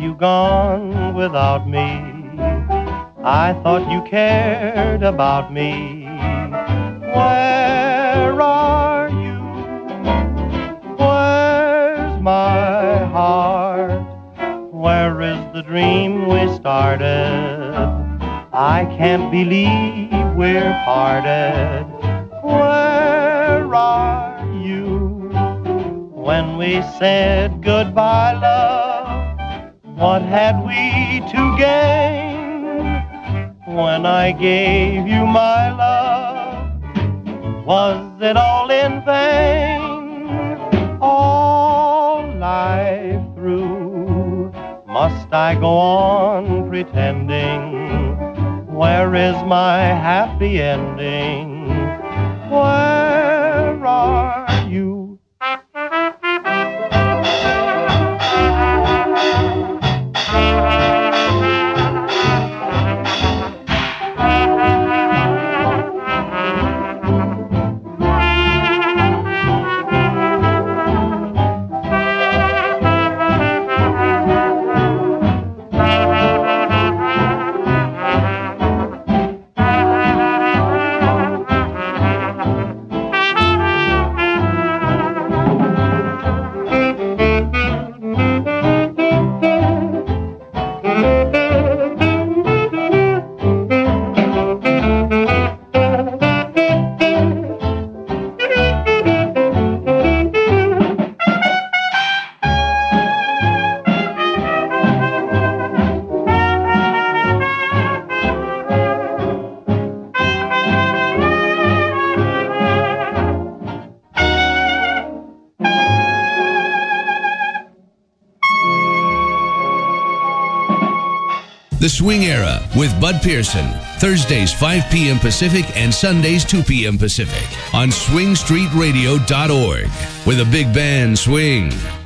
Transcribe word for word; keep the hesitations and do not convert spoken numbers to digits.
you gone without me? I thought you cared about me. Where are you? Where's my heart? Where is the dream we started? I can't believe we're parted. Where are you? When we said goodbye, love, what had we to gain? When I gave you my love, was it all in vain? All life through, must I go on pretending? Where is my happy ending? Where are you? The Swing Era with Bud Pearson. Thursdays five p.m. Pacific and Sundays two p.m. Pacific on swing street radio dot org. With a big band swing.